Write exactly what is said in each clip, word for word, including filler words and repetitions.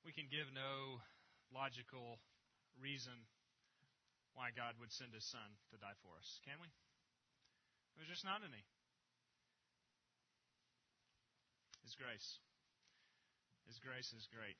We can give no logical reason why God would send His Son to die for us, can we? There's just not any. His grace. His grace is great.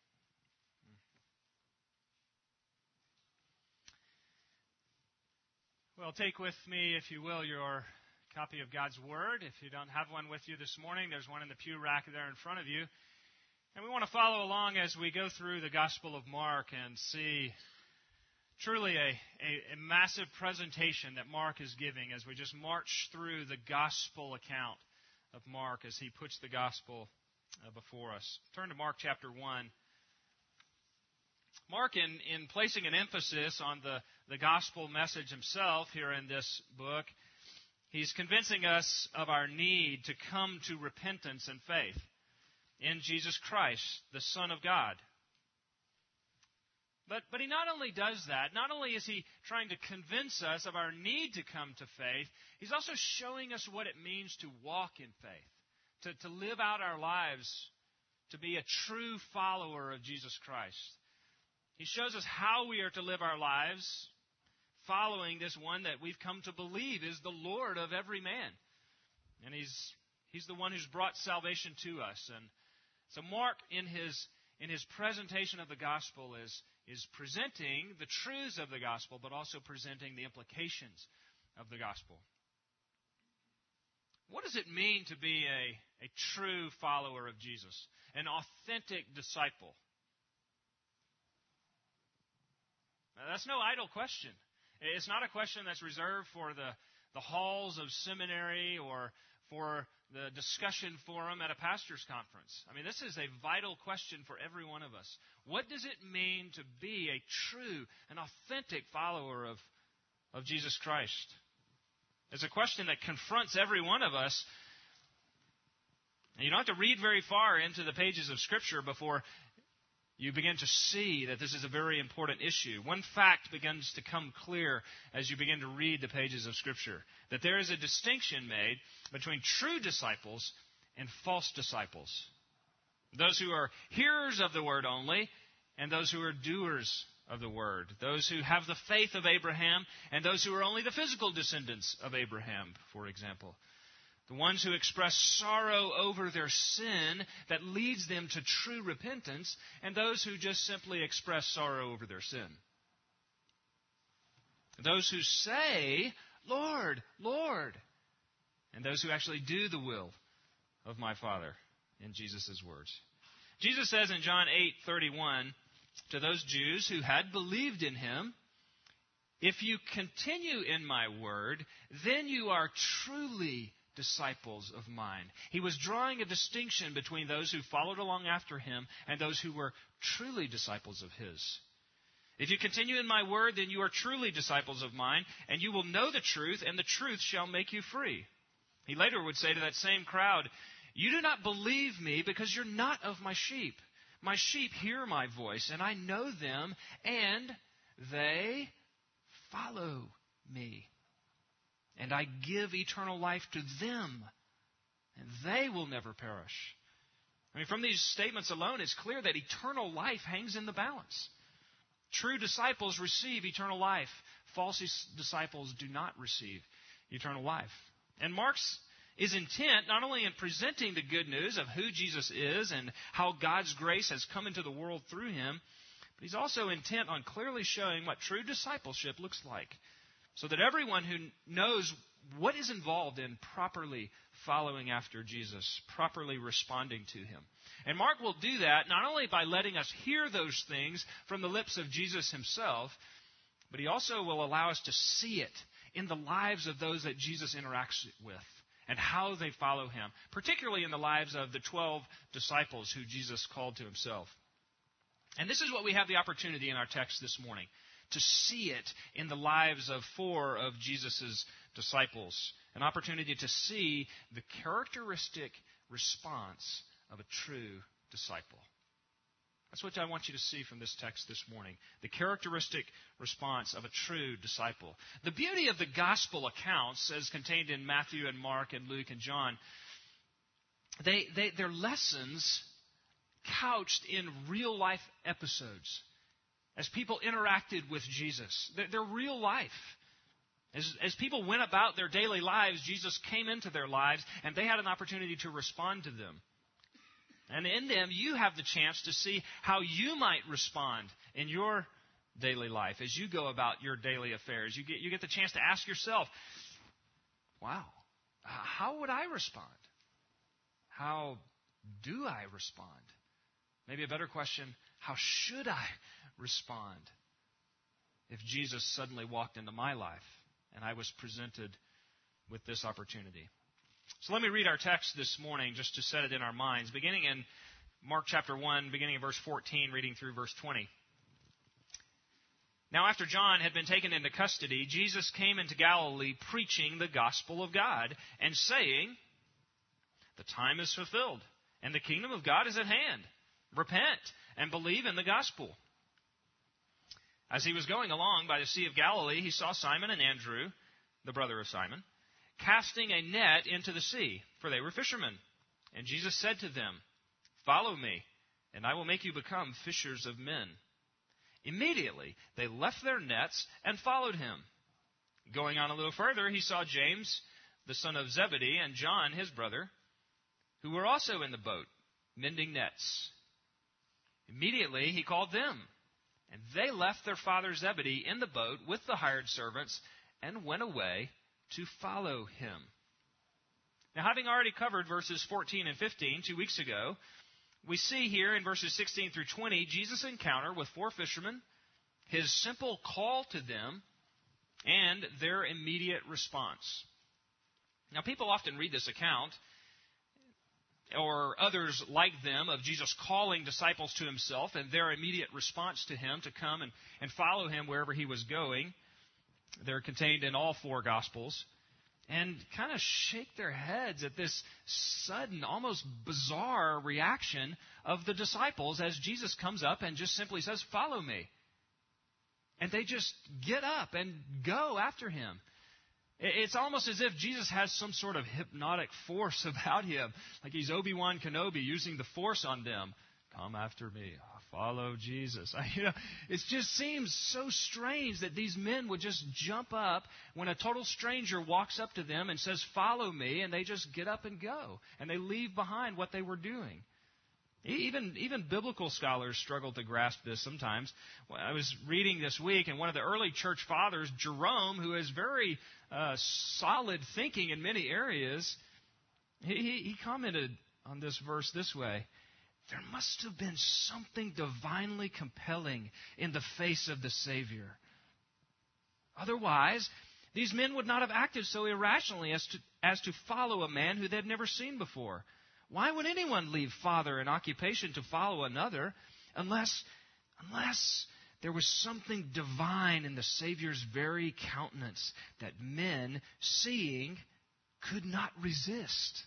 Well, take with me, if you will, your copy of God's Word. If you don't have one with you this morning, there's one in the pew rack there in front of you. And we want to follow along as we go through the Gospel of Mark and see truly a, a, a massive presentation that Mark is giving as we just march through the Gospel account of Mark as he puts the Gospel uh, before us. Turn to Mark chapter one. Mark, in, in placing an emphasis on the, the Gospel message himself here in this book, he's convincing us of our need to come to repentance and faith in Jesus Christ, the Son of God. But, but he not only does that, not only is he trying to convince us of our need to come to faith, he's also showing us what it means to walk in faith, to, to live out our lives, to be a true follower of Jesus Christ. He shows us how we are to live our lives following this one that we've come to believe is the Lord of every man. And he's, he's the one who's brought salvation to us. And so Mark, in his in his presentation of the gospel, is, is presenting the truths of the gospel, but also presenting the implications of the gospel. What does it mean to be a, a true follower of Jesus, an authentic disciple? Now, that's no idle question. It's not a question that's reserved for the, the halls of seminary or for the discussion forum at a pastor's conference. I mean, this is a vital question for every one of us. What does it mean to be a true and authentic follower of, of Jesus Christ? It's a question that confronts every one of us. And you don't have to read very far into the pages of Scripture before you begin to see that this is a very important issue. One fact begins to come clear as you begin to read the pages of Scripture, that there is a distinction made between true disciples and false disciples. Those who are hearers of the Word only, and those who are doers of the Word. Those who have the faith of Abraham, and those who are only the physical descendants of Abraham, for example. The ones who express sorrow over their sin that leads them to true repentance, and those who just simply express sorrow over their sin. Those who say, Lord, Lord, and those who actually do the will of my Father, in Jesus' words. Jesus says in John eight thirty-one to those Jews who had believed in Him, if you continue in my word, then you are truly disciples of mine. He was drawing a distinction between those who followed along after Him and those who were truly disciples of His. If you continue in my word, then you are truly disciples of mine, and you will know the truth, and the truth shall make you free. He later would say to that same crowd, you do not believe me because you're not of my sheep. My sheep hear my voice, and I know them, and they follow me. And I give eternal life to them, and they will never perish. I mean, from these statements alone, it's clear that eternal life hangs in the balance. True disciples receive eternal life. False disciples do not receive eternal life. And Mark's is intent not only in presenting the good news of who Jesus is and how God's grace has come into the world through Him, but he's also intent on clearly showing what true discipleship looks like, so that everyone who knows what is involved in properly following after Jesus, properly responding to Him. And Mark will do that not only by letting us hear those things from the lips of Jesus Himself, but he also will allow us to see it in the lives of those that Jesus interacts with and how they follow Him, particularly in the lives of the twelve disciples who Jesus called to Himself. And this is what we have the opportunity in our text this morning, to see it in the lives of four of Jesus' disciples. An opportunity to see the characteristic response of a true disciple. That's what I want you to see from this text this morning. The characteristic response of a true disciple. The beauty of the gospel accounts, as contained in Matthew and Mark and Luke and John, they, they, they're lessons couched in real life episodes. As people interacted with Jesus, they're, they're real life. As, as people went about their daily lives, Jesus came into their lives, and they had an opportunity to respond to them. And in them, you have the chance to see how you might respond in your daily life as you go about your daily affairs. You get, you get the chance to ask yourself, wow, how would I respond? How do I respond? Maybe a better question, how should I respond if Jesus suddenly walked into my life and I was presented with this opportunity? So let me read our text this morning just to set it in our minds, beginning in Mark chapter one, beginning in verse fourteen, reading through verse twenty. Now after John had been taken into custody, Jesus came into Galilee preaching the gospel of God and saying, "The time is fulfilled, and the kingdom of God is at hand. Repent and believe in the gospel." As he was going along by the Sea of Galilee, he saw Simon and Andrew, the brother of Simon, casting a net into the sea, for they were fishermen. And Jesus said to them, "Follow me, and I will make you become fishers of men." Immediately they left their nets and followed him. Going on a little further, he saw James, the son of Zebedee, and John, his brother, who were also in the boat, mending nets. Immediately he called them, and they left their father Zebedee in the boat with the hired servants and went away to follow him. Now, having already covered verses fourteen and fifteen two weeks ago, we see here in verses sixteen through twenty Jesus' encounter with four fishermen, his simple call to them, and their immediate response. Now, people often read this account, or others like them, of Jesus calling disciples to himself and their immediate response to him to come and, and follow him wherever he was going. They're contained in all four Gospels. And kind of shake their heads at this sudden, almost bizarre reaction of the disciples as Jesus comes up and just simply says, "Follow me." And they just get up and go after him. It's almost as if Jesus has some sort of hypnotic force about him, like he's Obi-Wan Kenobi using the force on them. Come after me. Follow Jesus. You know, it just seems so strange that these men would just jump up when a total stranger walks up to them and says, "Follow me," and they just get up and go. And they leave behind what they were doing. Even, even biblical scholars struggle to grasp this sometimes. I was reading this week, and one of the early church fathers, Jerome, who is very uh, solid thinking in many areas, he, he, he commented on this verse this way: "There must have been something divinely compelling in the face of the Savior. Otherwise, these men would not have acted so irrationally as to, as to follow a man who they had never seen before. Why would anyone leave father and occupation to follow another unless, unless there was something divine in the Savior's very countenance that men, seeing, could not resist?"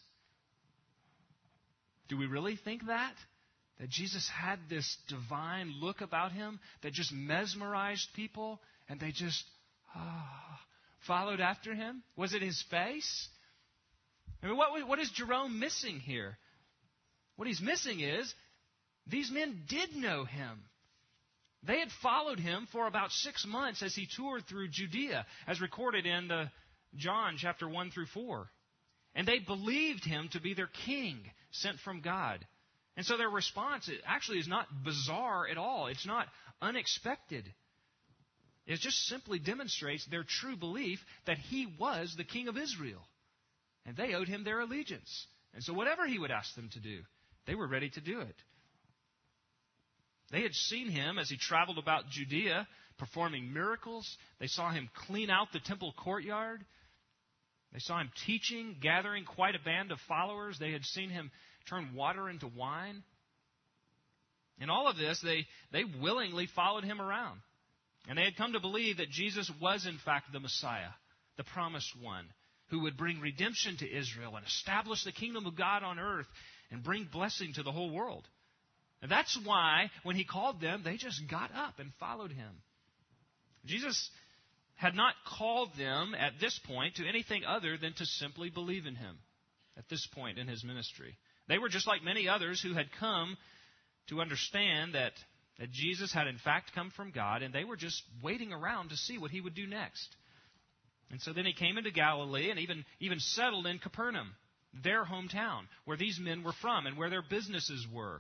Do we really think that? That Jesus had this divine look about him that just mesmerized people and they just ah, followed after him? Was it his face? I mean, what, what is Jerome missing here? What he's missing is these men did know him. They had followed him for about six months as he toured through Judea, as recorded in the John chapter one through four. And they believed him to be their king sent from God. And so their response actually is not bizarre at all. It's not unexpected. It just simply demonstrates their true belief that he was the king of Israel. And they owed him their allegiance. And so whatever he would ask them to do, they were ready to do it. They had seen him as he traveled about Judea, performing miracles. They saw him clean out the temple courtyard. They saw him teaching, gathering quite a band of followers. They had seen him turn water into wine. In all of this, they, they willingly followed him around. And they had come to believe that Jesus was in fact the Messiah, the promised one, who would bring redemption to Israel and establish the kingdom of God on earth and bring blessing to the whole world. And that's why when he called them, they just got up and followed him. Jesus had not called them at this point to anything other than to simply believe in him at this point in his ministry. They were just like many others who had come to understand that, that Jesus had in fact come from God, and they were just waiting around to see what he would do next. And so then he came into Galilee and even, even settled in Capernaum, their hometown, where these men were from and where their businesses were.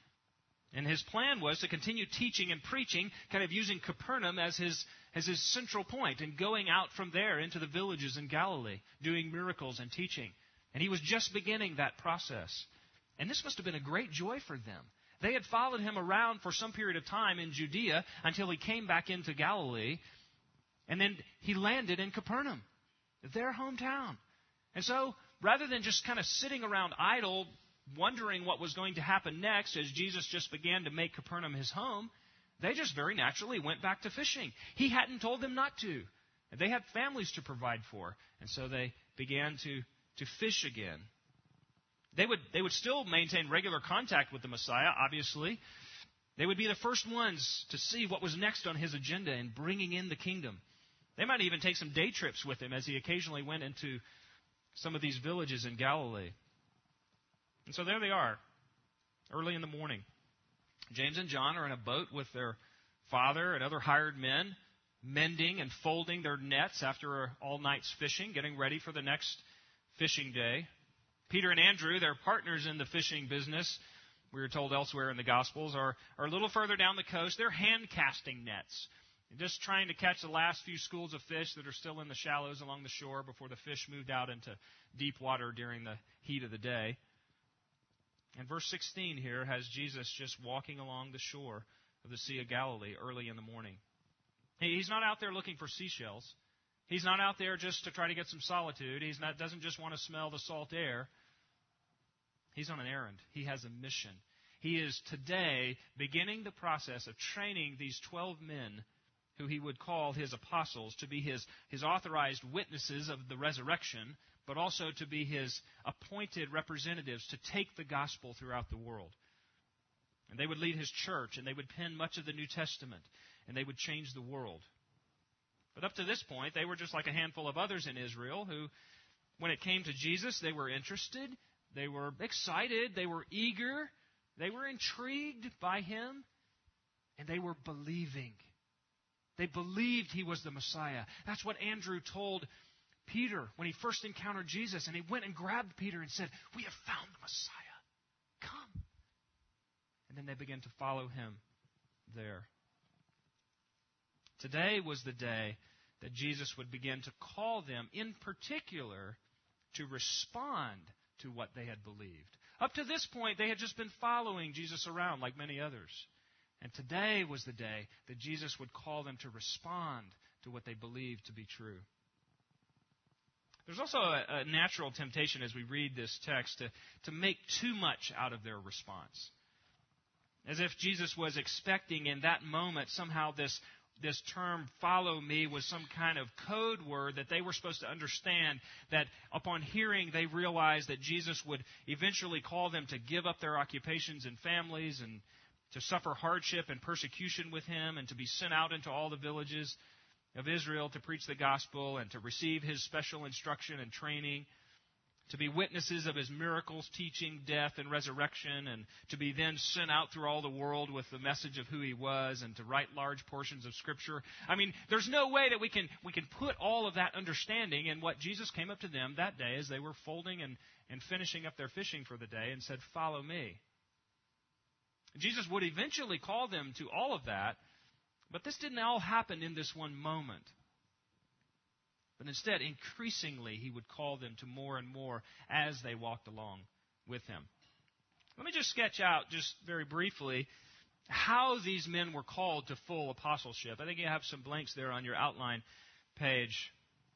And his plan was to continue teaching and preaching, kind of using Capernaum as his, as his central point and going out from there into the villages in Galilee, doing miracles and teaching. And he was just beginning that process. And this must have been a great joy for them. They had followed him around for some period of time in Judea until he came back into Galilee. And then he landed in Capernaum, their hometown. And so, rather than just kind of sitting around idle, wondering what was going to happen next as Jesus just began to make Capernaum his home, they just very naturally went back to fishing. He hadn't told them not to. They had families to provide for. And so they began to, to fish again. They would, they would still maintain regular contact with the Messiah, obviously. They would be the first ones to see what was next on his agenda in bringing in the kingdom. They might even take some day trips with him as he occasionally went into some of these villages in Galilee. And so there they are, early in the morning. James and John are in a boat with their father and other hired men, mending and folding their nets after all night's fishing, getting ready for the next fishing day. Peter and Andrew, their partners in the fishing business, we are told elsewhere in the Gospels, are, are a little further down the coast. They're hand-casting nets, just trying to catch the last few schools of fish that are still in the shallows along the shore before the fish moved out into deep water during the heat of the day. And verse sixteen here has Jesus just walking along the shore of the Sea of Galilee early in the morning. He's not out there looking for seashells. He's not out there just to try to get some solitude. He doesn't just want to smell the salt air. He's on an errand. He has a mission. He is today beginning the process of training these twelve men who he would call his apostles to be his, his authorized witnesses of the resurrection, but also to be his appointed representatives to take the gospel throughout the world. And they would lead his church, and they would pen much of the New Testament, and they would change the world. But up to this point, they were just like a handful of others in Israel who, when it came to Jesus, they were interested, they were excited, they were eager, they were intrigued by him, and they were believing. They believed he was the Messiah. That's what Andrew told Peter when he first encountered Jesus, and he went and grabbed Peter and said, "We have found the Messiah. Come." And then they began to follow him there. Today was the day that Jesus would begin to call them, in particular, to respond to what they had believed. Up to this point, they had just been following Jesus around like many others. And today was the day that Jesus would call them to respond to what they believed to be true. There's also a, a natural temptation as we read this text to, to make too much out of their response. As if Jesus was expecting in that moment somehow this, this term, follow me, was some kind of code word that they were supposed to understand, that upon hearing they realized that Jesus would eventually call them to give up their occupations and families and to suffer hardship and persecution with him and to be sent out into all the villages of Israel to preach the gospel and to receive his special instruction and training, to be witnesses of his miracles, teaching, death, and resurrection, and to be then sent out through all the world with the message of who he was and to write large portions of Scripture. I mean, there's no way that we can we can put all of that understanding in what Jesus came up to them that day as they were folding and, and finishing up their fishing for the day and said, "Follow me." Jesus would eventually call them to all of that, but this didn't all happen in this one moment. But instead, increasingly, he would call them to more and more as they walked along with him. Let me just sketch out, just very briefly, how these men were called to full apostleship. I think you have some blanks there on your outline page.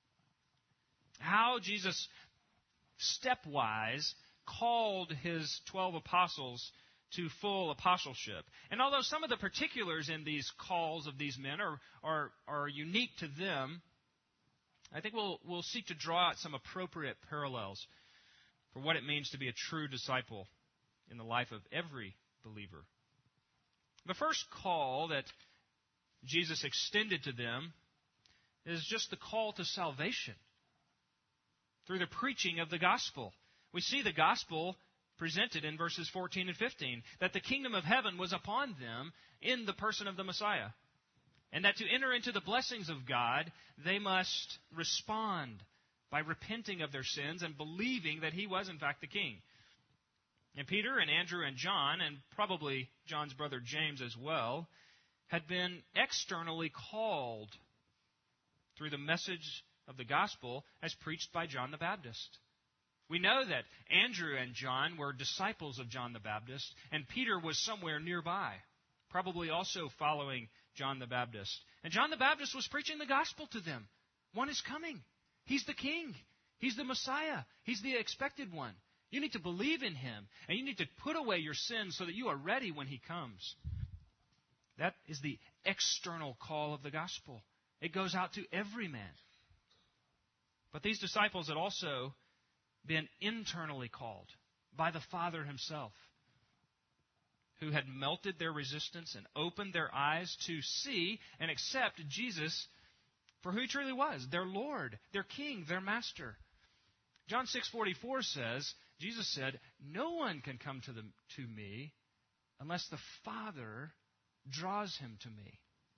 How Jesus, stepwise, called his twelve apostles to full apostleship. And although some of the particulars in these calls of these men are, are, are unique to them, I think we'll, we'll seek to draw out some appropriate parallels for what it means to be a true disciple in the life of every believer. The first call that Jesus extended to them is just the call to salvation through the preaching of the gospel. We see the gospel presented in verses fourteen and fifteen, that the kingdom of heaven was upon them in the person of the Messiah, and that to enter into the blessings of God, they must respond by repenting of their sins and believing that he was in fact the king. And Peter and Andrew and John, and probably John's brother James as well, had been externally called through the message of the gospel as preached by John the Baptist. We know that Andrew and John were disciples of John the Baptist, and Peter was somewhere nearby, probably also following John the Baptist. And John the Baptist was preaching the gospel to them. One is coming. He's the king. He's the Messiah. He's the expected one. You need to believe in him, and you need to put away your sins so that you are ready when he comes. That is the external call of the gospel. It goes out to every man. But these disciples had also been internally called by the Father himself, who had melted their resistance and opened their eyes to see and accept Jesus for who he truly was, their Lord, their King, their Master. John six forty-four says, Jesus said, "No one can come to, the, to me unless the Father draws him to me.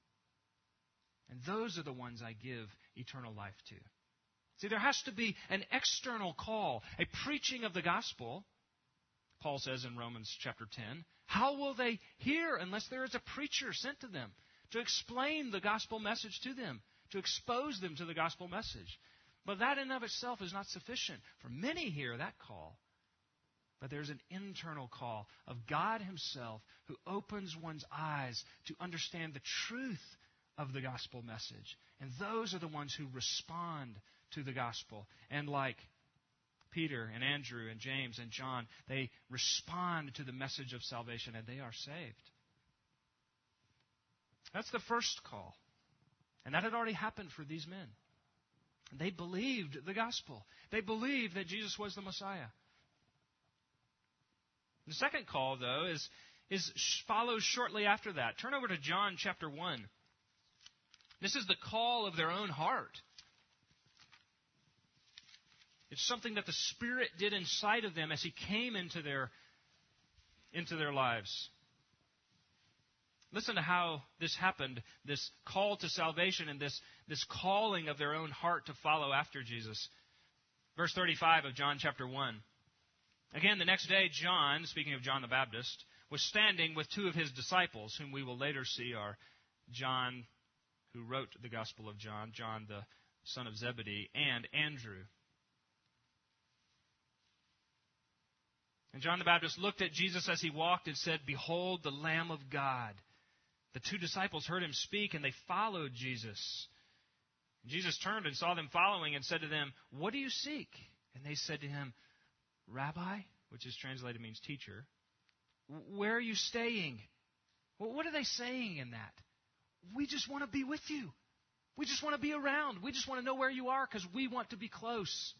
And those are the ones I give eternal life to." See, there has to be an external call, a preaching of the gospel. Paul says in Romans chapter ten, how will they hear unless there is a preacher sent to them to explain the gospel message to them, to expose them to the gospel message? But that in and of itself is not sufficient. For many hear that call. But there's an internal call of God himself who opens one's eyes to understand the truth of the gospel message. And those are the ones who respond to the gospel. And like Peter and Andrew and James and John, they respond to the message of salvation and they are saved. That's the first call. And that had already happened for these men. They believed the gospel. They believed that Jesus was the Messiah. The second call, though, is, is follows shortly after that. Turn over to John chapter one. This is the call of their own heart. It's something that the Spirit did inside of them as he came into their, into their lives. Listen to how this happened, this call to salvation and this, this calling of their own heart to follow after Jesus. Verse thirty-five of John chapter one. Again, the next day, John, speaking of John the Baptist, was standing with two of his disciples, whom we will later see are John, who wrote the Gospel of John, John the son of Zebedee, and Andrew. And John the Baptist looked at Jesus as he walked and said, "Behold, the Lamb of God." The two disciples heard him speak, and they followed Jesus. Jesus turned and saw them following and said to them, "What do you seek?" And they said to him, "Rabbi," which is translated means teacher, "where are you staying?" Well, what are they saying in that? We just want to be with you. We just want to be around. We just want to know where you are because we want to be close.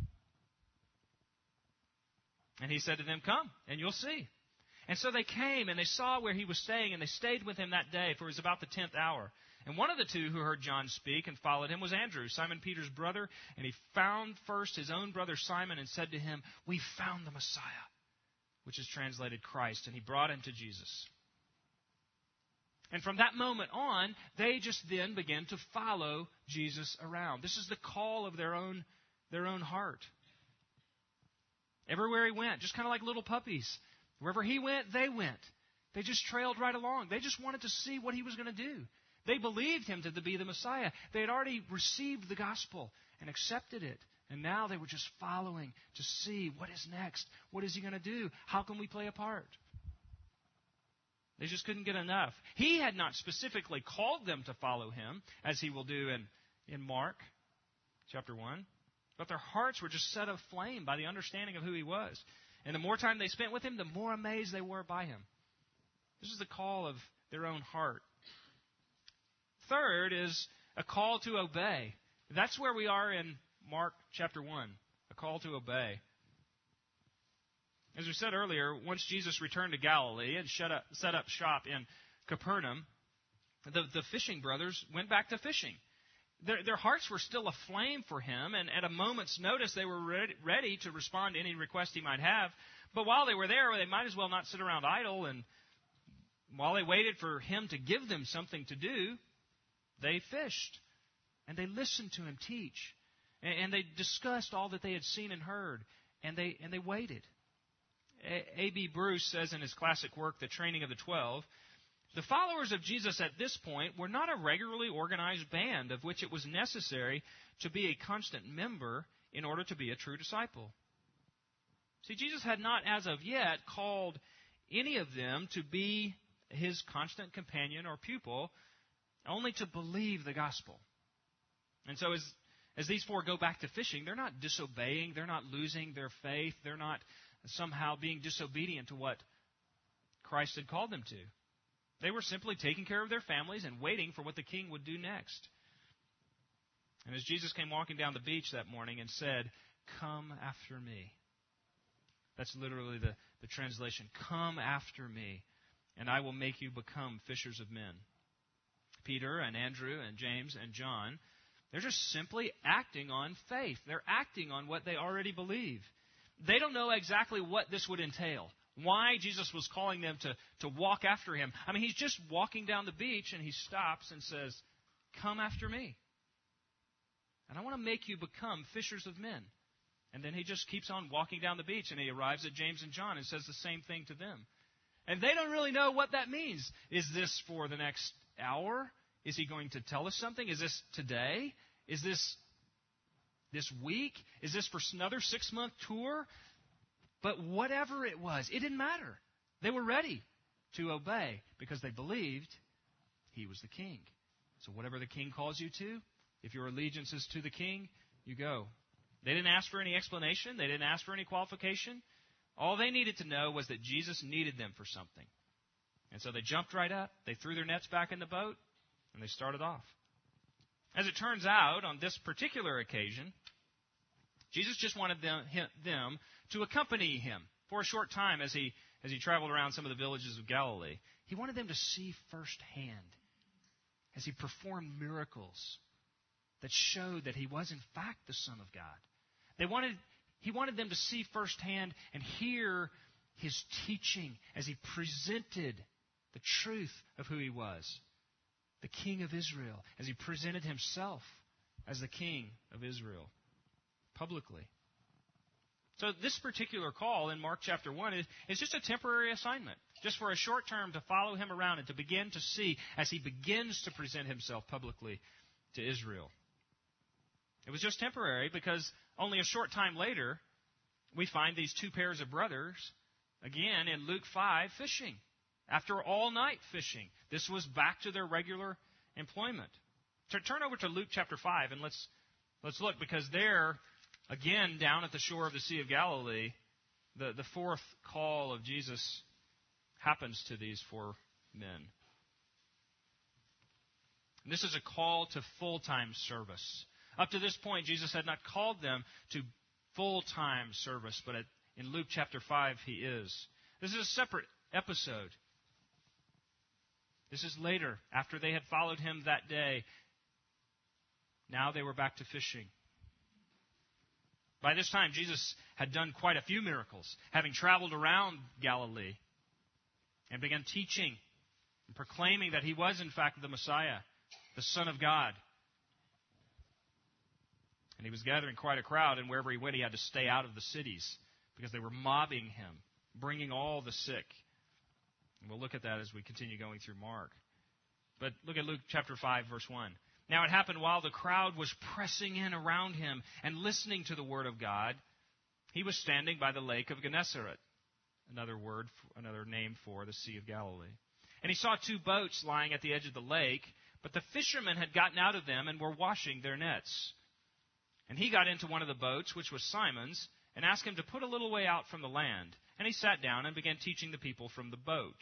And he said to them, "Come, and you'll see." And so they came, and they saw where he was staying, and they stayed with him that day, for it was about the tenth hour. And one of the two who heard John speak and followed him was Andrew, Simon Peter's brother. And he found first his own brother Simon and said to him, "We found the Messiah," which is translated Christ. And he brought him to Jesus. And from that moment on, they just then began to follow Jesus around. This is the call of their own, their own heart. Everywhere he went, just kind of like little puppies. Wherever he went, they went. They just trailed right along. They just wanted to see what he was going to do. They believed him to be the Messiah. They had already received the gospel and accepted it. And now they were just following to see what is next. What is he going to do? How can we play a part? They just couldn't get enough. He had not specifically called them to follow him, as he will do in, in Mark chapter one. But their hearts were just set aflame by the understanding of who he was. And the more time they spent with him, the more amazed they were by him. This is the call of their own heart. Third is a call to obey. That's where we are in Mark chapter one, a call to obey. As we said earlier, once Jesus returned to Galilee and shut up, set up shop in Capernaum, the, the fishing brothers went back to fishing. Their, their hearts were still aflame for him, and at a moment's notice they were ready, ready to respond to any request he might have. But while they were there, they might as well not sit around idle. And while they waited for him to give them something to do, they fished. And they listened to him teach. And, and they discussed all that they had seen and heard. And they, and they waited. A B Bruce says in his classic work, The Training of the Twelve, the followers of Jesus at this point were not a regularly organized band of which it was necessary to be a constant member in order to be a true disciple. See, Jesus had not as of yet called any of them to be his constant companion or pupil, only to believe the gospel. And so as, as these four go back to fishing, they're not disobeying, they're not losing their faith, they're not somehow being disobedient to what Christ had called them to. They were simply taking care of their families and waiting for what the king would do next. And as Jesus came walking down the beach that morning and said, "Come after me." That's literally the, the translation. Come after me, and I will make you become fishers of men. Peter and Andrew and James and John, they're just simply acting on faith. They're acting on what they already believe. They don't know exactly what this would entail, why Jesus was calling them to, to walk after him. I mean, he's just walking down the beach and he stops and says, "Come after me. And I want to make you become fishers of men." And then he just keeps on walking down the beach and he arrives at James and John and says the same thing to them. And they don't really know what that means. Is this for the next hour? Is he going to tell us something? Is this today? Is this this week? Is this for another six-month tour? But whatever it was, it didn't matter. They were ready to obey because they believed he was the king. So whatever the king calls you to, if your allegiance is to the king, you go. They didn't ask for any explanation. They didn't ask for any qualification. All they needed to know was that Jesus needed them for something. And so they jumped right up. They threw their nets back in the boat, and they started off. As it turns out, on this particular occasion, Jesus just wanted them, them to accompany him for a short time as he, as he traveled around some of the villages of Galilee. He wanted them to see firsthand as he performed miracles that showed that he was in fact the Son of God. They wanted, he wanted them to see firsthand and hear his teaching as he presented the truth of who he was, the King of Israel, as he presented himself as the King of Israel publicly. So this particular call in Mark chapter one is, is just a temporary assignment, just for a short term to follow him around and to begin to see as he begins to present himself publicly to Israel. It was just temporary because only a short time later, we find these two pairs of brothers, again in Luke five, fishing. After all night fishing. This was back to their regular employment. Turn over to Luke chapter five and let's, let's look, because there, again, down at the shore of the Sea of Galilee, the, the fourth call of Jesus happens to these four men. And this is a call to full-time service. Up to this point, Jesus had not called them to full-time service, but in Luke chapter five, he is. This is a separate episode. This is later, after they had followed him that day. Now they were back to fishing. By this time, Jesus had done quite a few miracles, having traveled around Galilee and began teaching and proclaiming that he was, in fact, the Messiah, the Son of God. And he was gathering quite a crowd, and wherever he went, he had to stay out of the cities because they were mobbing him, bringing all the sick. And we'll look at that as we continue going through Mark. But look at Luke chapter five, verse one. Now it happened while the crowd was pressing in around him and listening to the word of God, he was standing by the lake of Gennesaret, another word, another name for the Sea of Galilee. And he saw two boats lying at the edge of the lake, but the fishermen had gotten out of them and were washing their nets. And he got into one of the boats, which was Simon's, and asked him to put a little way out from the land. And he sat down and began teaching the people from the boat.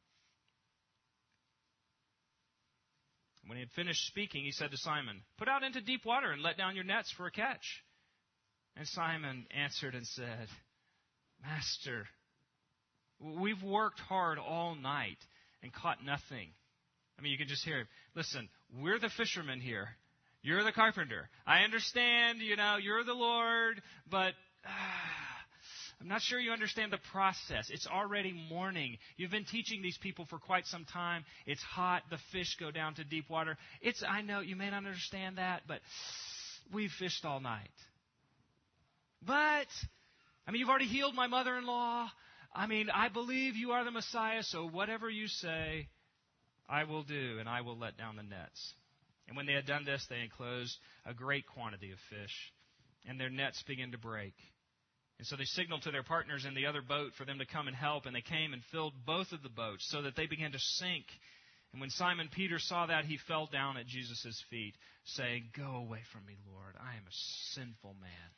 When he had finished speaking, he said to Simon, "Put out into deep water and let down your nets for a catch." And Simon answered and said, "Master, we've worked hard all night and caught nothing." I mean, you can just hear him. Listen, we're the fishermen here. You're the carpenter. I understand, you know, you're the Lord, but ah, I'm not sure you understand the process. It's already morning. You've been teaching these people for quite some time. It's hot. The fish go down to deep water. It's, I know you may not understand that, but we've fished all night. But, I mean, you've already healed my mother-in-law. I mean, I believe you are the Messiah, so whatever you say, I will do, and I will let down the nets. And when they had done this, they enclosed a great quantity of fish, and their nets began to break. And so they signaled to their partners in the other boat for them to come and help, and they came and filled both of the boats so that they began to sink. And when Simon Peter saw that, he fell down at Jesus' feet, saying, "Go away from me, Lord. I am a sinful man."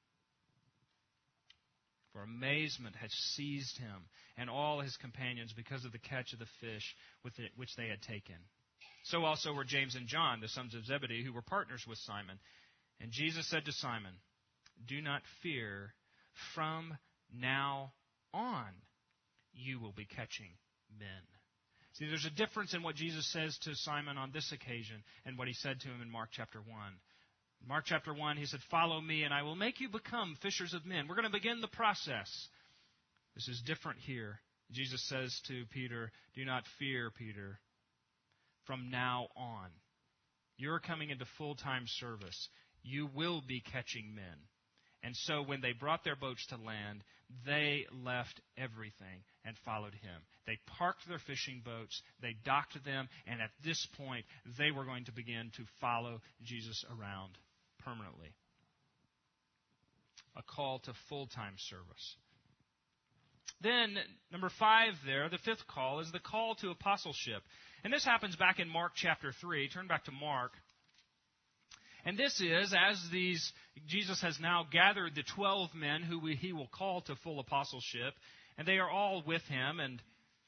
For amazement had seized him and all his companions because of the catch of the fish with it, which they had taken. So also were James and John, the sons of Zebedee, who were partners with Simon. And Jesus said to Simon, "Do not fear. From now on, you will be catching men." See, there's a difference in what Jesus says to Simon on this occasion and what he said to him in Mark chapter one. In Mark chapter one, he said, "Follow me, and I will make you become fishers of men." We're going to begin the process. This is different here. Jesus says to Peter, "Do not fear, Peter. From now on, you're coming into full-time service. You will be catching men." And so when they brought their boats to land, they left everything and followed him. They parked their fishing boats, they docked them, and at this point, they were going to begin to follow Jesus around permanently. A call to full-time service. Then, number five there, the fifth call, is the call to apostleship. And this happens back in Mark chapter three. Turn back to Mark. And this is, as these, Jesus has now gathered the twelve men who we, he will call to full apostleship, and they are all with him, and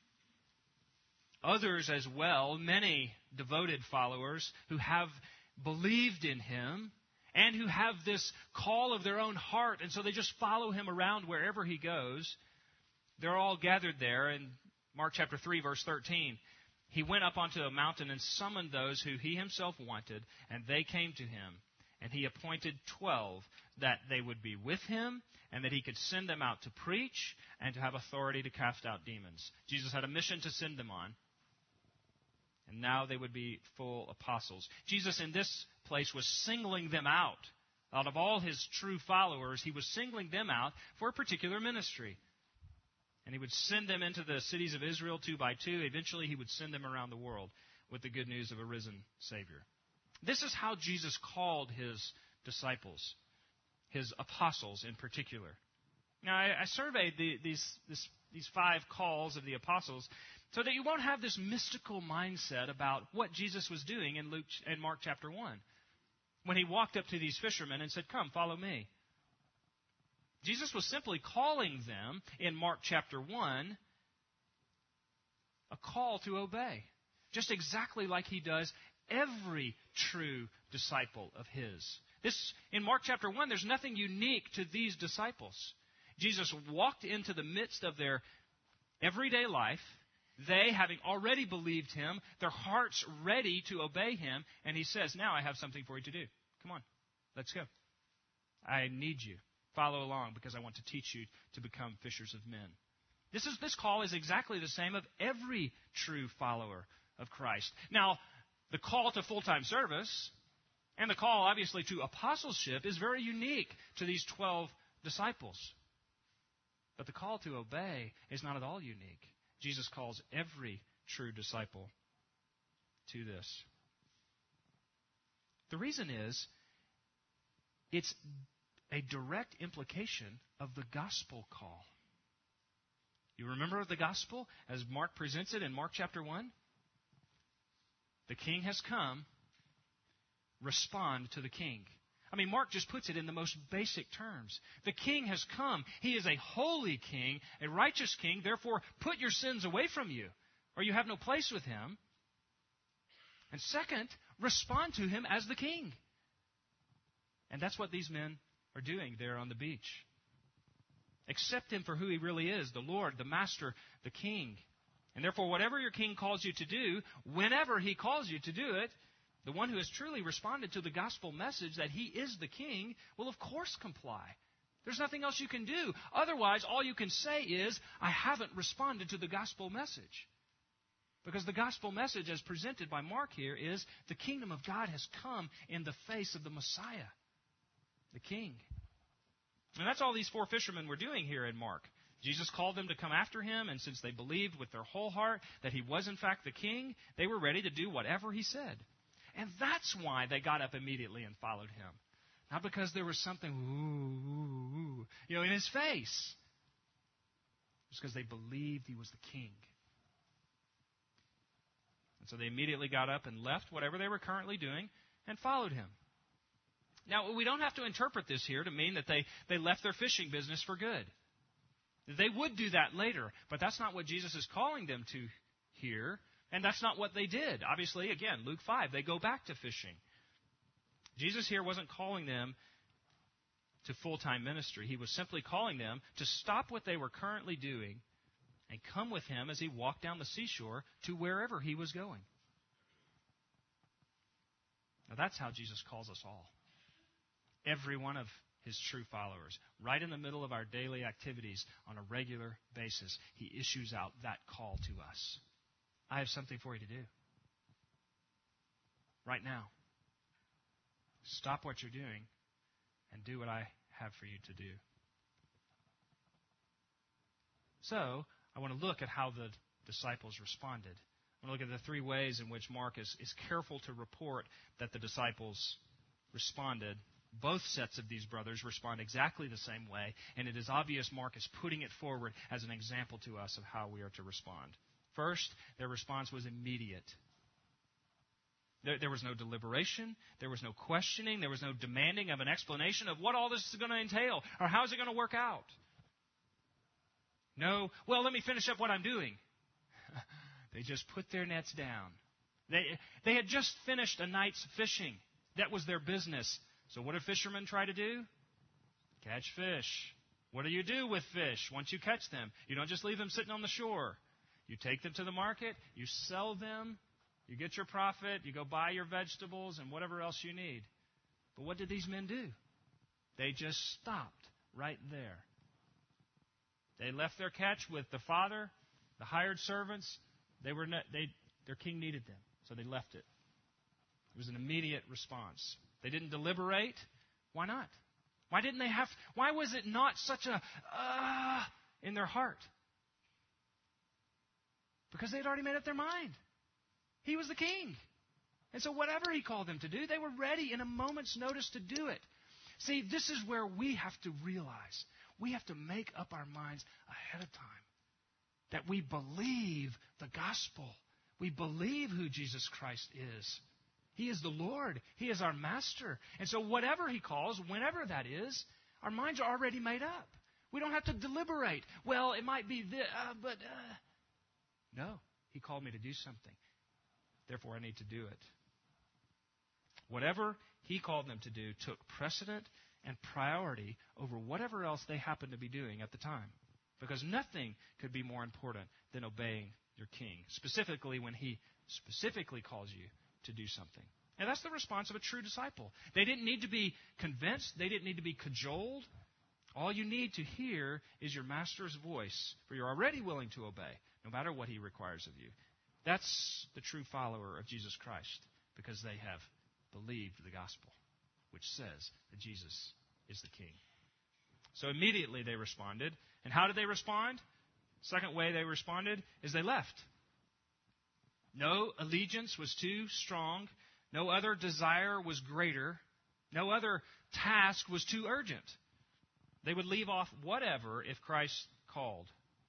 others as well, many devoted followers who have believed in him, and who have this call of their own heart, and so they just follow him around wherever he goes. They're all gathered there in Mark chapter three, verse thirteen. He went up onto a mountain and summoned those who he himself wanted, and they came to him. And he appointed twelve, that they would be with him, and that he could send them out to preach and to have authority to cast out demons. Jesus had a mission to send them on, and now they would be full apostles. Jesus in this place was singling them out. Out of all his true followers, he was singling them out for a particular ministry. And he would send them into the cities of Israel two by two. Eventually, he would send them around the world with the good news of a risen Savior. This is how Jesus called his disciples, his apostles in particular. Now, I, I surveyed the, these, this, these five calls of the apostles so that you won't have this mystical mindset about what Jesus was doing in Luke and Mark chapter one, when he walked up to these fishermen and said, "Come, follow me." Jesus was simply calling them in Mark chapter one a call to obey, just exactly like he does every true disciple of his. This in Mark chapter one, there's nothing unique to these disciples. Jesus walked into the midst of their everyday life, they having already believed him, their hearts ready to obey him, and he says, "Now I have something for you to do. Come on, let's go. I need you. Follow along because I want to teach you to become fishers of men." This is this call is exactly the same of every true follower of Christ. Now, the call to full-time service and the call, obviously, to apostleship is very unique to these twelve disciples. But the call to obey is not at all unique. Jesus calls every true disciple to this. The reason is, it's a direct implication of the gospel call. You remember the gospel as Mark presents it in Mark chapter one? The king has come. Respond to the king. I mean, Mark just puts it in the most basic terms. The king has come. He is a holy king, a righteous king. Therefore, put your sins away from you, or you have no place with him. And second, respond to him as the king. And that's what these men are doing there on the beach. Accept him for who he really is, the Lord, the Master, the King. And therefore, whatever your king calls you to do, whenever he calls you to do it, the one who has truly responded to the gospel message that he is the king will, of course, comply. There's nothing else you can do. Otherwise, all you can say is, I haven't responded to the gospel message. Because the gospel message as presented by Mark here is the kingdom of God has come in the face of the Messiah, the King. And that's all these four fishermen were doing here in Mark. Jesus called them to come after him, and since they believed with their whole heart that he was in fact the King, they were ready to do whatever he said. And that's why they got up immediately and followed him. Not because there was something, ooh, ooh, ooh, you know, in his face. It's because they believed he was the King. And so they immediately got up and left whatever they were currently doing and followed him. Now, we don't have to interpret this here to mean that they, they left their fishing business for good. They would do that later, but that's not what Jesus is calling them to here, and that's not what they did. Obviously, again, Luke five, they go back to fishing. Jesus here wasn't calling them to full-time ministry. He was simply calling them to stop what they were currently doing and come with him as he walked down the seashore to wherever he was going. Now, that's how Jesus calls us all. Every one of his true followers. Right in the middle of our daily activities on a regular basis, he issues out that call to us. I have something for you to do. Right now. Stop what you're doing and do what I have for you to do. So, I want to look at how the disciples responded. I want to look at the three ways in which Mark is, is careful to report that the disciples responded. Both sets of these brothers respond exactly the same way, and it is obvious Mark is putting it forward as an example to us of how we are to respond. First, their response was immediate. There, there was no deliberation. There was no questioning. There was no demanding of an explanation of what all this is going to entail or how is it going to work out. No, well, let me finish up what I'm doing. They just put their nets down. They, they had just finished a night's fishing. That was their business. So what do fishermen try to do? Catch fish. What do you do with fish once you catch them? You don't just leave them sitting on the shore. You take them to the market, you sell them, you get your profit, you go buy your vegetables and whatever else you need. But what did these men do? They just stopped right there. They left their catch with the father, the hired servants. They were not, they, their king needed them, so they left it. It was an immediate response. They didn't deliberate. Why not? Why didn't they have, why was it not such a, uh, in their heart? Because they'd already made up their mind. He was the king. And so whatever he called them to do, they were ready in a moment's notice to do it. See, this is where we have to realize, we have to make up our minds ahead of time that we believe the gospel. We believe who Jesus Christ is. He is the Lord. He is our master. And so whatever he calls, whenever that is, our minds are already made up. We don't have to deliberate. Well, it might be this, uh, but uh. no, he called me to do something. Therefore, I need to do it. Whatever he called them to do took precedent and priority over whatever else they happened to be doing at the time. Because nothing could be more important than obeying your king, specifically when he specifically calls you to do something. And that's the response of a true disciple. They didn't need to be convinced. They didn't need to be cajoled. All you need to hear is your master's voice, for you're already willing to obey, no matter what he requires of you. That's the true follower of Jesus Christ, because they have believed the gospel, which says that Jesus is the King. So immediately they responded. And how did they respond? Second way they responded is they left. No allegiance was too strong. No other desire was greater. No other task was too urgent. They would leave off whatever if Christ called.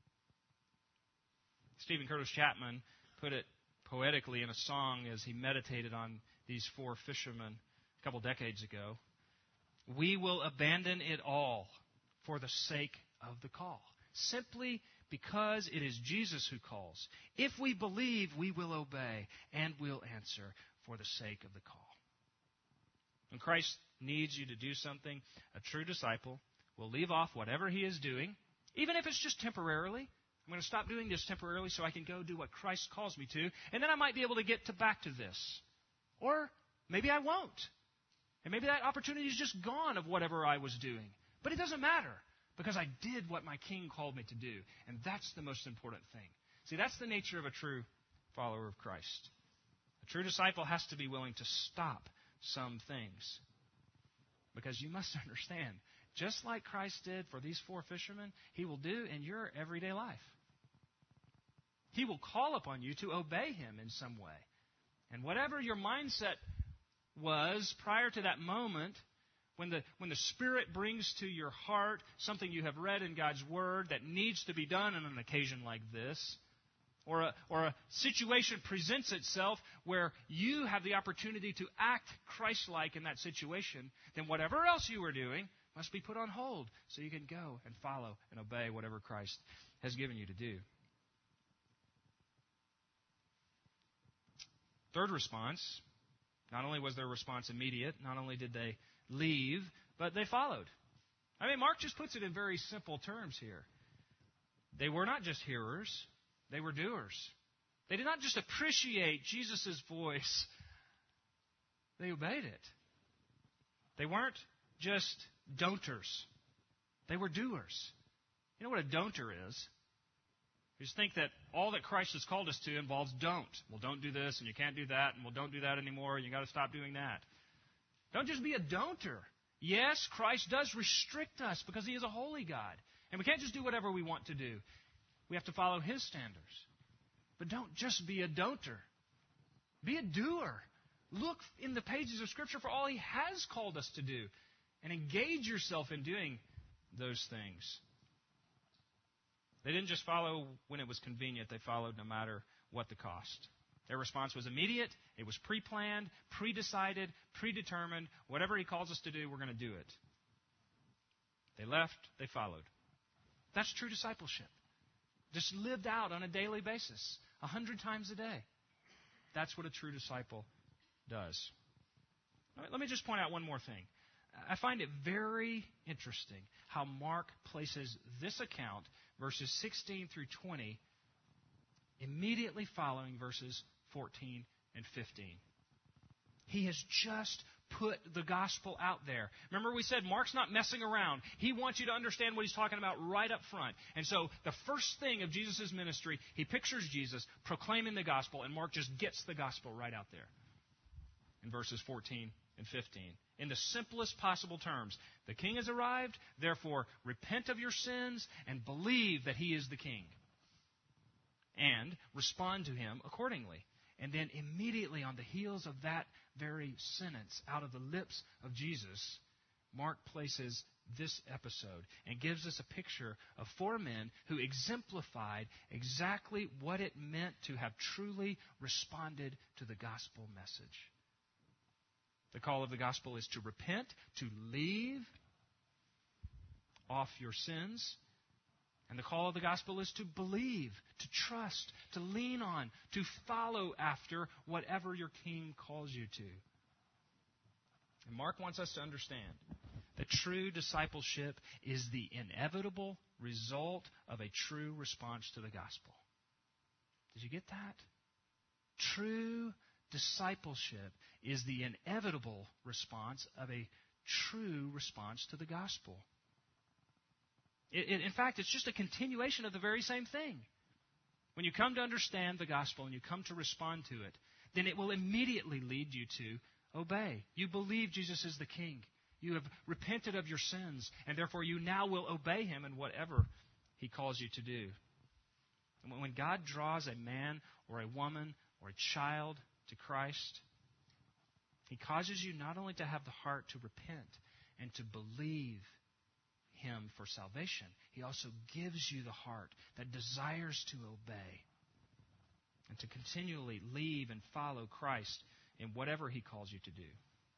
Stephen Curtis Chapman put it poetically in a song as he meditated on these four fishermen a couple decades ago. We will abandon it all for the sake of the call, simply because it is Jesus who calls. If we believe, we will obey and will answer for the sake of the call. When Christ needs you to do something, a true disciple will leave off whatever he is doing, even if it's just temporarily. I'm going to stop doing this temporarily so I can go do what Christ calls me to, and then I might be able to get to back to this. Or maybe I won't. And maybe that opportunity is just gone of whatever I was doing. But it doesn't matter because I did what my king called me to do. And that's the most important thing. See, that's the nature of a true follower of Christ. A true disciple has to be willing to stop some things. Because you must understand, just like Christ did for these four fishermen, He will do in your everyday life. He will call upon you to obey Him in some way. And whatever your mindset was prior to that moment, when the, when the Spirit brings to your heart something you have read in God's Word that needs to be done on an occasion like this, or a, or a situation presents itself where you have the opportunity to act Christ-like in that situation, then whatever else you were doing must be put on hold so you can go and follow and obey whatever Christ has given you to do. Third response, not only was their response immediate, not only did they leave, but they followed. I mean, Mark just puts it in very simple terms here. They were not just hearers, they were doers. They did not just appreciate Jesus' voice, they obeyed it. They weren't just donters, they were doers. You know what a don'ter is? You just think that all that Christ has called us to involves don't. Well, don't do this, and you can't do that, and well, don't do that anymore, and you've got to stop doing that. Don't just be a don'ter. Yes, Christ does restrict us because He is a holy God. And we can't just do whatever we want to do. We have to follow His standards. But don't just be a don'ter. Be a doer. Look in the pages of Scripture for all He has called us to do. And engage yourself in doing those things. They didn't just follow when it was convenient. They followed no matter what the cost. Their response was immediate. It was pre-planned, pre-decided, predetermined. Whatever He calls us to do, we're going to do it. They left. They followed. That's true discipleship. Just lived out on a daily basis, a hundred times a day. That's what a true disciple does. Let me just point out one more thing. I find it very interesting how Mark places this account, verses sixteen through twenty, immediately following verses fourteen and fifteen. He has just put the gospel out there. Remember we said Mark's not messing around. He wants you to understand what he's talking about right up front. And so the first thing of Jesus' ministry, he pictures Jesus proclaiming the gospel, and Mark just gets the gospel right out there in verses fourteen and fifteen. In the simplest possible terms, the king has arrived, therefore repent of your sins and believe that He is the king. And respond to Him accordingly. And then immediately on the heels of that very sentence out of the lips of Jesus, Mark places this episode and gives us a picture of four men who exemplified exactly what it meant to have truly responded to the gospel message. The call of the gospel is to repent, to leave off your sins. And the call of the gospel is to believe, to trust, to lean on, to follow after whatever your king calls you to. And Mark wants us to understand that true discipleship is the inevitable result of a true response to the gospel. Did you get that? True discipleship is the inevitable response of a true response to the gospel. It, it, in fact, it's just a continuation of the very same thing. When you come to understand the gospel and you come to respond to it, then it will immediately lead you to obey. You believe Jesus is the King. You have repented of your sins, and therefore you now will obey Him in whatever He calls you to do. And when God draws a man or a woman or a child to Christ, He causes you not only to have the heart to repent and to believe Him for salvation, He also gives you the heart that desires to obey and to continually leave and follow Christ in whatever He calls you to do.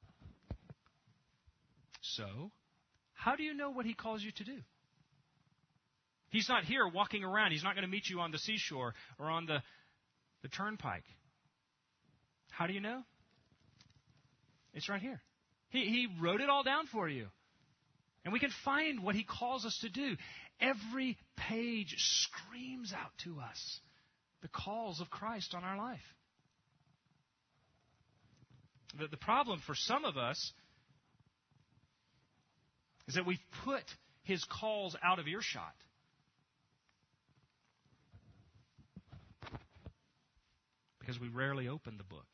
So, how do you know what He calls you to do? He's not here walking around. He's not going to meet you on the seashore or on the, the turnpike. How do you know? It's right here. He, he wrote it all down for you. And we can find what He calls us to do. Every page screams out to us the calls of Christ on our life. The, the problem for some of us is that we've put His calls out of earshot. Because we rarely open the book.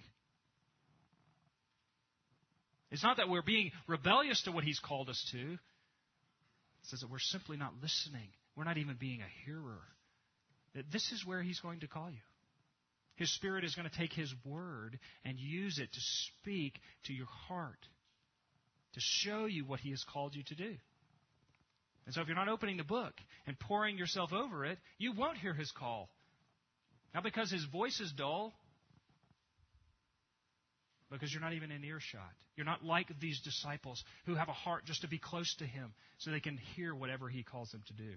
It's not that we're being rebellious to what He's called us to. It says that we're simply not listening. We're not even being a hearer. That this is where He's going to call you. His Spirit is going to take His Word and use it to speak to your heart, to show you what He has called you to do. And so if you're not opening the book and pouring yourself over it, you won't hear His call. Not because His voice is dull, because you're not even in earshot. You're not like these disciples who have a heart just to be close to Him so they can hear whatever He calls them to do.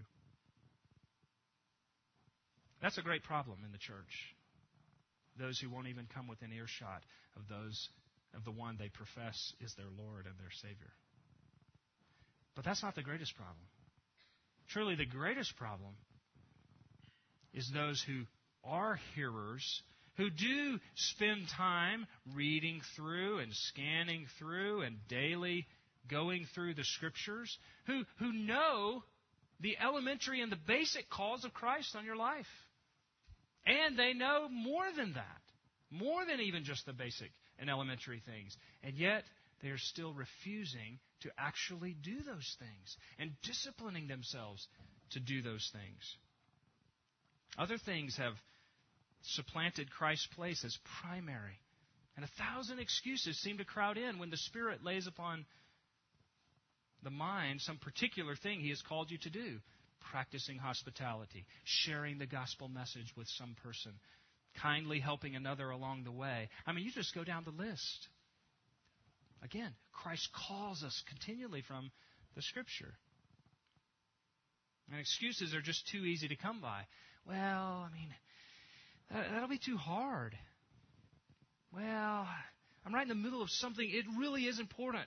That's a great problem in the church. Those who won't even come within earshot of those of the one they profess is their Lord and their Savior. But that's not the greatest problem. Truly, the greatest problem is those who are hearers, who do spend time reading through and scanning through and daily going through the Scriptures, who, who know the elementary and the basic calls of Christ on your life. And they know more than that, more than even just the basic and elementary things. And yet, they are still refusing to actually do those things and disciplining themselves to do those things. Other things have supplanted Christ's place as primary. And a thousand excuses seem to crowd in when the Spirit lays upon the mind some particular thing He has called you to do. Practicing hospitality, sharing the gospel message with some person, kindly helping another along the way. I mean, you just go down the list. Again, Christ calls us continually from the Scripture. And excuses are just too easy to come by. Well, I mean, that'll be too hard. Well, I'm right in the middle of something. It really is important.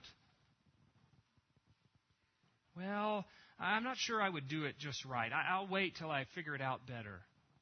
Well, I'm not sure I would do it just right. I'll wait till I figure it out better.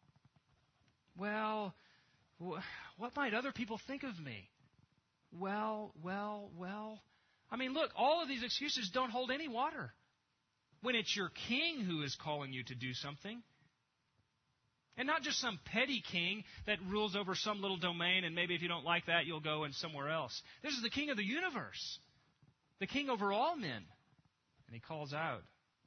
Well, what might other people think of me? Well, well, well. I mean, look, all of these excuses don't hold any water when it's your king who is calling you to do something. And not just some petty king that rules over some little domain, and maybe if you don't like that, you'll go in somewhere else. This is the king of the universe, the king over all men. And He calls out.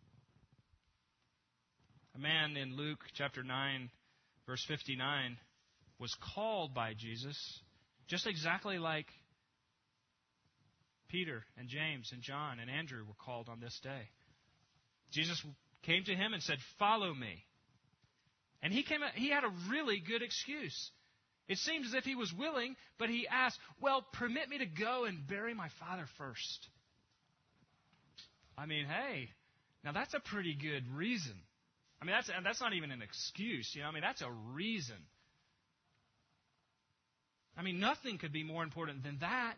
A man in Luke chapter nine, verse fifty-nine, was called by Jesus just exactly like Peter and James and John and Andrew were called on this day. Jesus came to him and said, "Follow me." And he came. He had a really good excuse. It seemed as if he was willing, but he asked, "Well, permit me to go and bury my father first." I mean, hey, now that's a pretty good reason. I mean, that's that's not even an excuse. You know, I mean, that's a reason. I mean, nothing could be more important than that.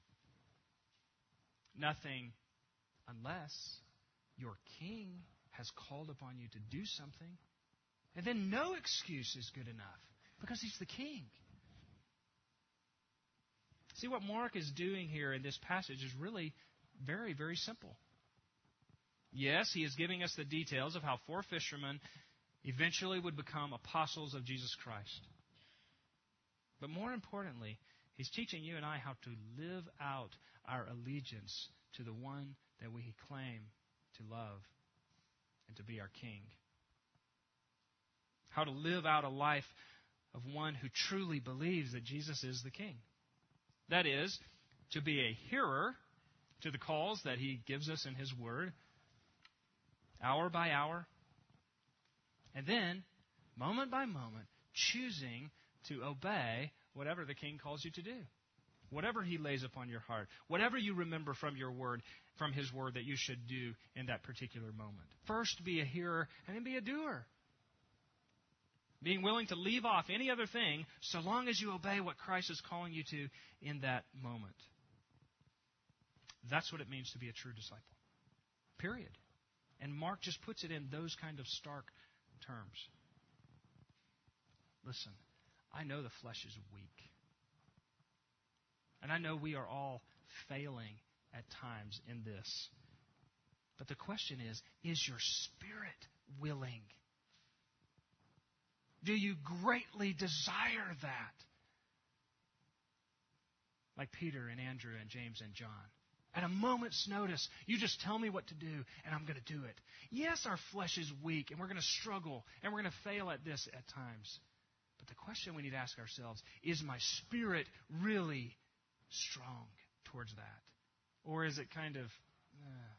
Nothing unless your king has called upon you to do something. And then no excuse is good enough because He's the king. See, what Mark is doing here in this passage is really very, very simple. Yes, he is giving us the details of how four fishermen eventually would become apostles of Jesus Christ. But more importantly, he's teaching you and I how to live out our allegiance to the one that we claim to love and to be our King. How to live out a life of one who truly believes that Jesus is the King. That is, to be a hearer to the calls that He gives us in His Word, hour by hour, and then, moment by moment, choosing to obey whatever the King calls you to do. Whatever He lays upon your heart. Whatever you remember from your word, from His Word that you should do in that particular moment. First be a hearer, and then be a doer. Being willing to leave off any other thing so long as you obey what Christ is calling you to in that moment. That's what it means to be a true disciple. Period. And Mark just puts it in those kind of stark terms. Listen, I know the flesh is weak. And I know we are all failing at times in this. But the question is, is your spirit willing? Do you greatly desire that? Like Peter and Andrew and James and John. At a moment's notice, you just tell me what to do, and I'm going to do it. Yes, our flesh is weak, and we're going to struggle, and we're going to fail at this at times. But the question we need to ask ourselves, is my spirit really strong towards that? Or is it kind of, uh,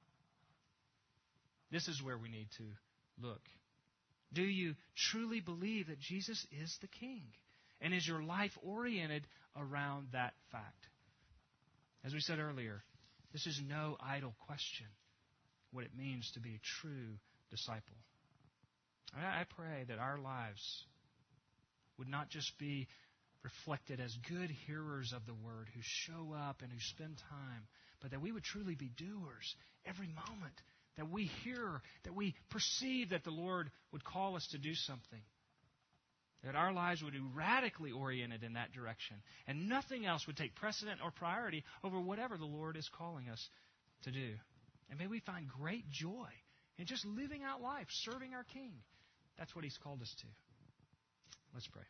this is where we need to look. Do you truly believe that Jesus is the King? And is your life oriented around that fact? As we said earlier, this is no idle question, what it means to be a true disciple. I pray that our lives would not just be reflected as good hearers of the Word who show up and who spend time, but that we would truly be doers every moment, that we hear, that we perceive that the Lord would call us to do something. That our lives would be radically oriented in that direction. And nothing else would take precedent or priority over whatever the Lord is calling us to do. And may we find great joy in just living out life, serving our King. That's what He's called us to. Let's pray.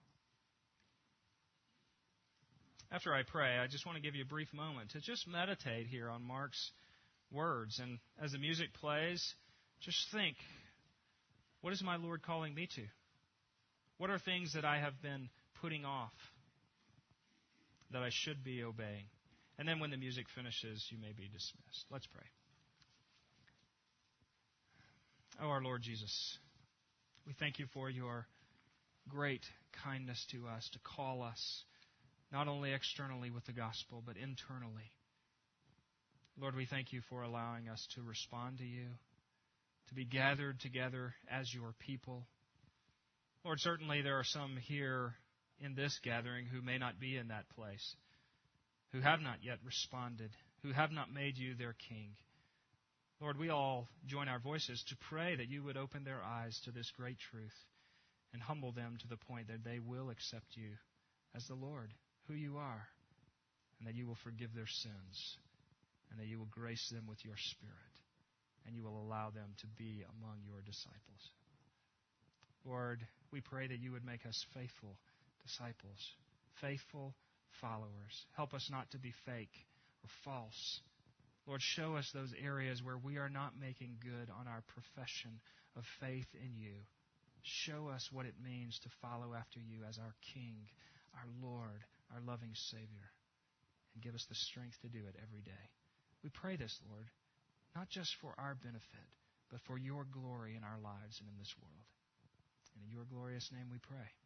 After I pray, I just want to give you a brief moment to just meditate here on Mark's words. And as the music plays, just think, what is my Lord calling me to? What are things that I have been putting off that I should be obeying? And then when the music finishes, you may be dismissed. Let's pray. Oh, our Lord Jesus, we thank you for your great kindness to us, to call us not only externally with the gospel, but internally. Lord, we thank you for allowing us to respond to you, to be gathered together as your people. Lord, certainly there are some here in this gathering who may not be in that place, who have not yet responded, who have not made you their King. Lord, we all join our voices to pray that you would open their eyes to this great truth and humble them to the point that they will accept you as the Lord, who you are, and that you will forgive their sins, and that you will grace them with your Spirit, and you will allow them to be among your disciples. Lord, we pray that you would make us faithful disciples, faithful followers. Help us not to be fake or false. Lord, show us those areas where we are not making good on our profession of faith in you. Show us what it means to follow after you as our King, our Lord, our loving Savior. And give us the strength to do it every day. We pray this, Lord, not just for our benefit, but for your glory in our lives and in this world. And in your glorious name we pray.